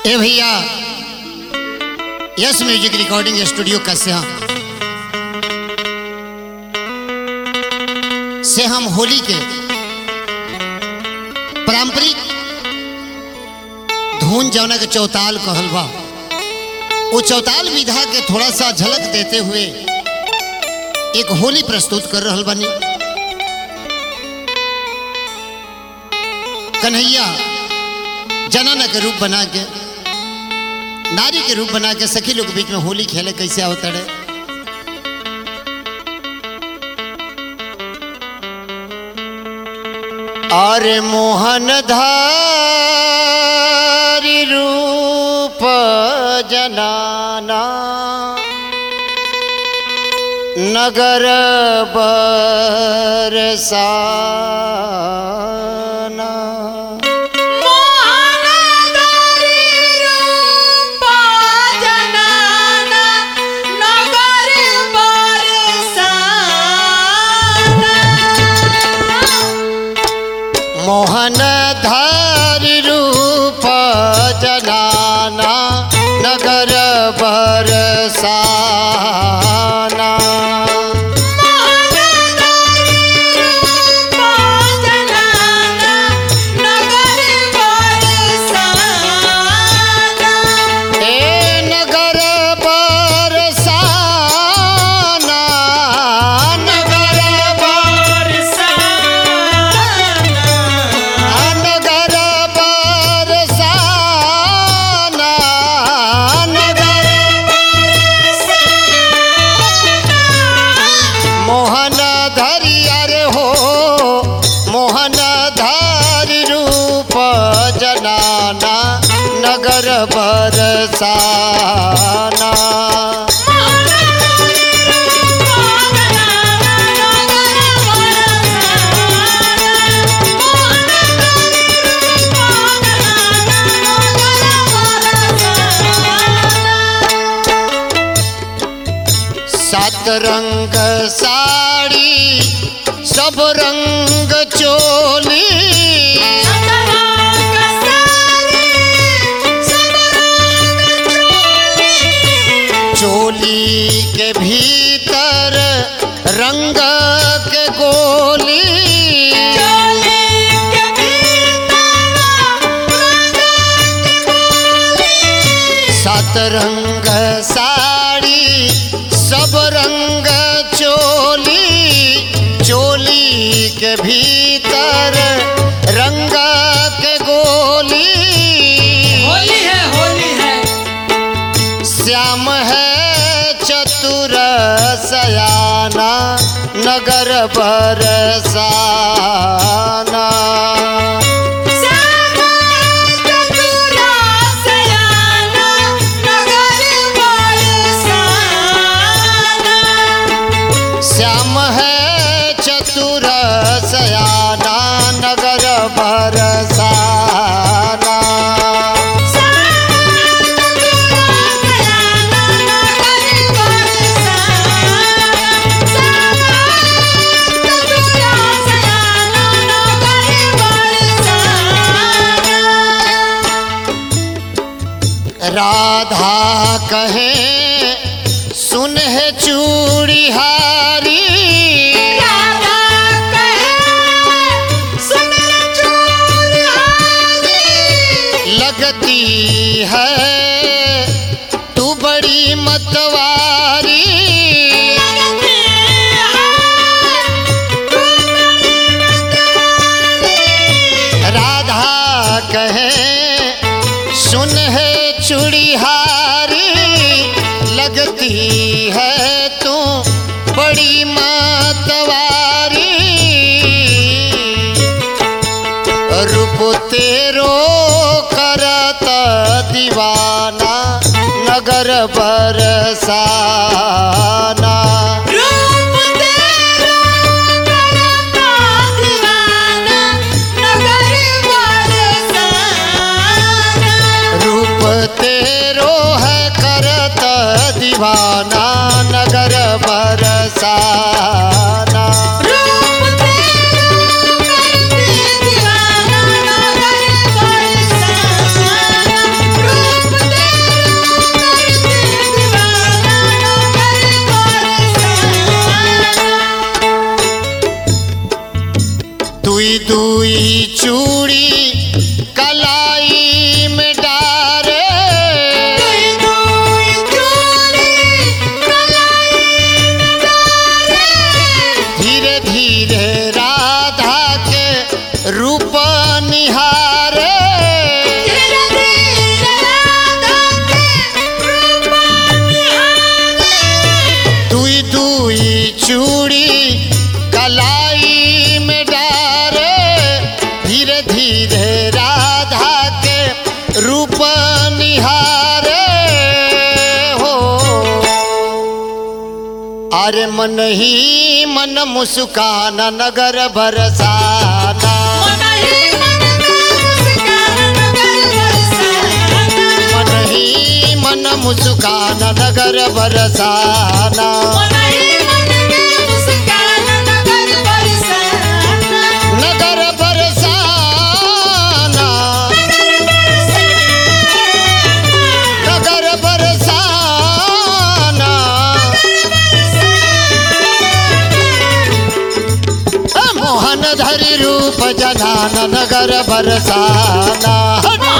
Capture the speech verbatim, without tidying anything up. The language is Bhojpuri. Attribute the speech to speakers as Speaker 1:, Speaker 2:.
Speaker 1: ए भैया yes music recording studio Kasya से हम होली के पारंपरिक धुन जौना के चौताल कहल बा वो चौताल विधा के थोड़ा सा झलक देते हुए एक होली प्रस्तुत कर रहल बानी। कन्हैया जनाना के रूप बना के नारी के रूप बना के सखी लोग के बीच में होली खेले कैसे होता है। अरे मोहन धारी रूप जनाना नगर बरसाना मोहन धारी रूप जनाना नगर बरसाना नगर बरसाना सात रंग साड़ी सब रंग चोली चोली के भीतर रंग के गोली सात रंग साड़ी सब रंग चोली चोली के भीतर रंग के गोली
Speaker 2: होली है होली है
Speaker 1: श्याम है चतुर सयाना नगर बरसाना श्याम है चतुर सयाना नगर बरसाना राधा कहे सुन है चूड़ीहारी
Speaker 2: राधा कहे सुन है चूड़ीहारी
Speaker 1: लगती है तू बड़ी मतवारी
Speaker 2: लगती है तू बड़ी मतवारी
Speaker 1: राधा कहे सुन है चूड़ीहारी लगती है तू बड़ी मतवारी रूप तेरो करत दीवाना नगर बरसाना
Speaker 2: रूप तेरा करता दीवाना नगर बरसाना
Speaker 1: रूप तेरो है करत दीवाना नगर बरसाना
Speaker 2: रूप तेरा करता दीवाना नगर बरसाना रूप
Speaker 1: अरे मन ही मन मुस्काना नगर बरसाना
Speaker 2: मन ही मन मुस्कान नगर बरसाना
Speaker 1: मन ही मन मुस्काना नगर बरसाना
Speaker 2: मन ही मन मुस्कान नगर बरसाना
Speaker 1: नगर बरसाना नगर बरसाना मोहन धरि रूप जनाना नगर बरसाना